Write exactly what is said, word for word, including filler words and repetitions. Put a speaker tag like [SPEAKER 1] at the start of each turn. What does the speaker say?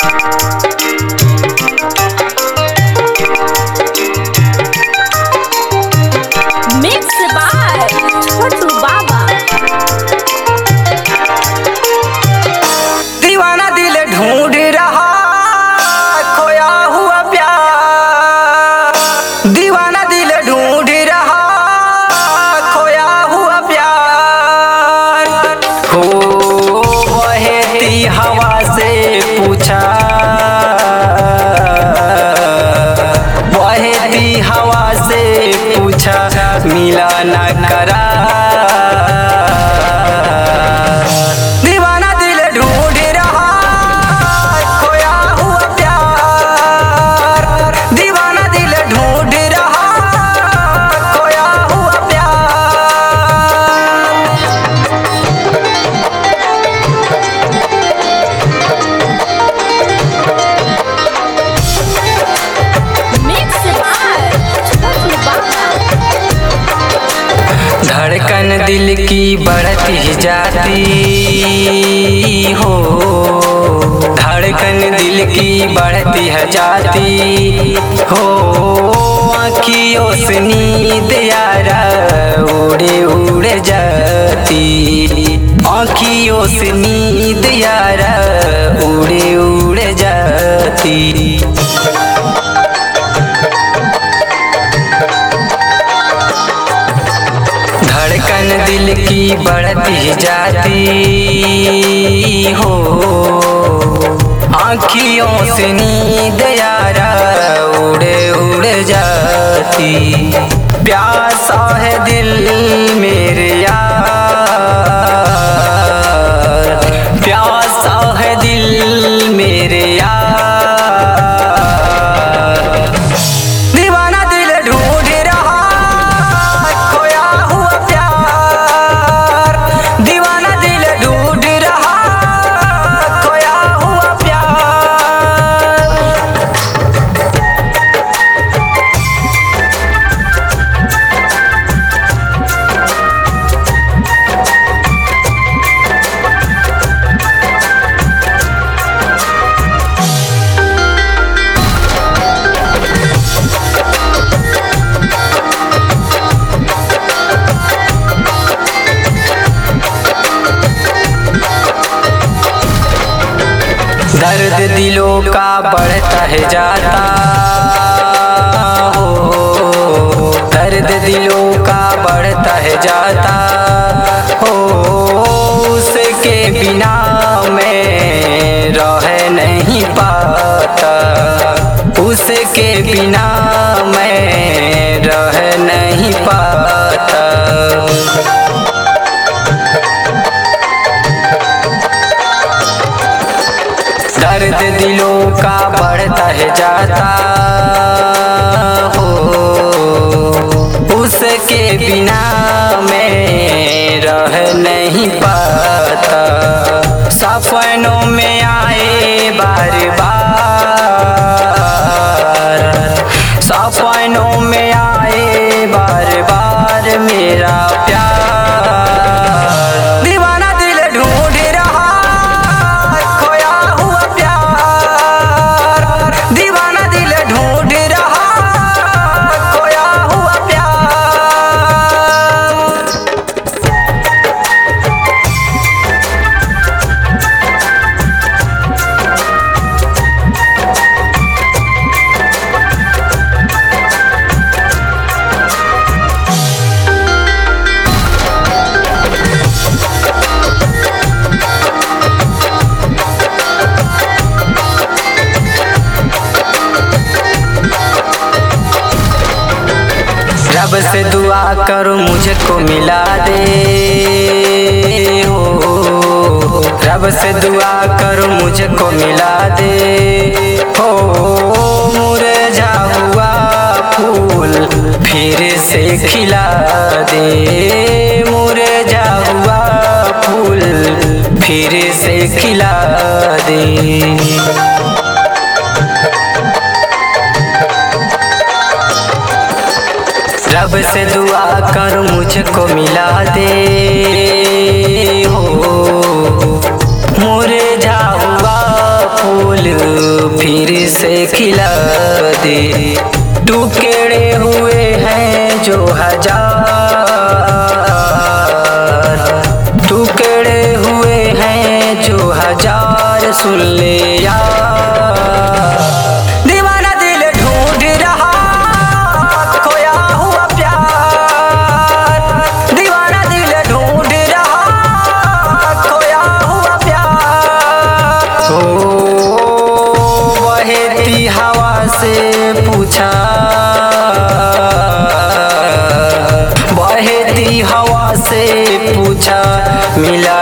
[SPEAKER 1] Mixed by Chotu Baba।
[SPEAKER 2] दीवाना दिल ढूंढ रहा खोया हुआ प्यार, दीवाना दिल ढूंढ रहा खोया हुआ प्यार। हो बहती हवा से पूछा, बहती हवा से पूछा मिला ना करा। दीवाना दिल ढूंढ रहा खोया हुआ प्यार, दीवाना दिल ढूंढ रहा खोया हुआ प्यार।
[SPEAKER 1] Mixed by Chotu Baba।
[SPEAKER 2] धड़कन दिल की बढ़ती जाती हो, धड़कन दिल की बढ़ती है जाती हो। आँखियों से नींद यारा उड़े उड़े जाती, आँखियों से नींद यारा उड़े उड़े जाती। धड़कन दिल की बढ़ती जाती हो, आँखियों से नींद यारा उड़े उड़े जाती। प्यासा है दिल मेरे यार, प्यासा है दिल मेरे यार। दीवाना दिल ढूंढ रहा खोया हुआ प्यार, दीवाना दिल ढूंढ रहा खोया हुआ प्यार। दर्द दिलों का बढ़ता है जाता हो, दर्द दिलों का बढ़ता है जाता हो। उसके बिना मैं रह नहीं पाता, उसके बिना मैं रह नहीं पाता। दर्द दिलों का बढ़ता है जाता हो, उसके बिना मैं रह नहीं पाता। सपनों में आए बार बार, सपनों में आए बार बार मेरा प्यार। दीवाना दिल ढूंढ रहा खोया हुआ प्यार, दीवाना दिल ढूंढ रहा खोया हुआ प्यार। रब से दुआ करो मुझको मिला दे हो, रब से दुआ करो मुझको मिला दे हो। मुरझा हुआ फूल फिर से खिला दे, मुरझा हुआ फूल फिर से खिला दे। रब से दुआ कर मुझको मिला दे हो, मुरझा हुआ फूल से खिला दे। टुकड़े हुए हैं जो हजार, टुकड़े हुए हैं जो हजार, सुन ले यार। दीवाना दिल ढूंढ रहा खोया हुआ प्यार, दीवाना दिल ढूंढ रहा खोया हुआ प्यार। ओ बहती हवा से पूछा, बहती हवा से पूछा मिला